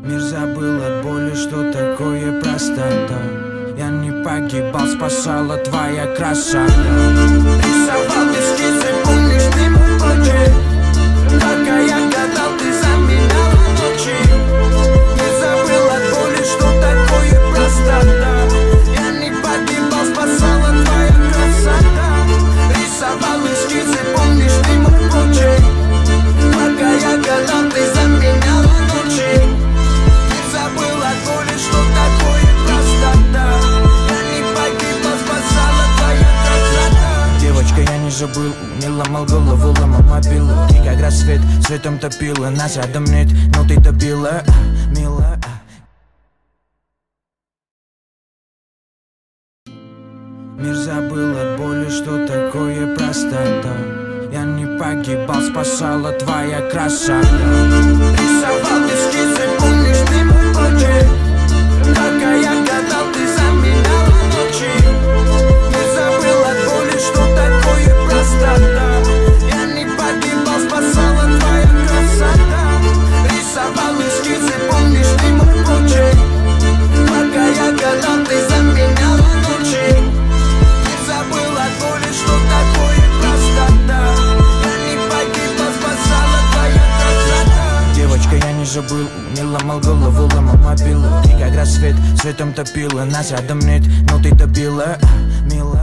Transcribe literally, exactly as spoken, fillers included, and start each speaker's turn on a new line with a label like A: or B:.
A: Мир забыл от боли, что такое простота. Я не погибал, спасала твоя красота. Рисовал эскизы, помнишь ты мой портрет? Пока я гадал, ты заменяла ночи. Не забыл от боли, что такое простота. Я не погибал, спасала твоя красота. Рисовал эскизы, помнишь ты мой портрет? Пока я гадал, ты заменяла ночи. Не забыл от боли, что такое простота. Я не погибал, спасала твоя красота. Девочка, я не забыл, не ломал голову, ломал мобилу. Ты как рассвет, светом топила, нас рядом нет, но ты добила, милая. Мир забыл от боли, что такое простота. Я не погибал, спасала твоя красота. Рисовал эскизы, помнишь ты мой портрет? Пока я гадал, ты заменяла ночи. Не забыл от боли, что такое простота. Я не погибал, спасала твоя красота. Рисовал эскизы, помнишь ты мой портрет? Пока я гадал, ты заменяла ночи. Не забыл от боли, что такое простота. Я не погибал, спасала твоя красота. Девочка, я не забыл, не ломал голову, ломал мобилу. Ты как рассвет, светом топила, нас рядом нет, но ты добила, милая.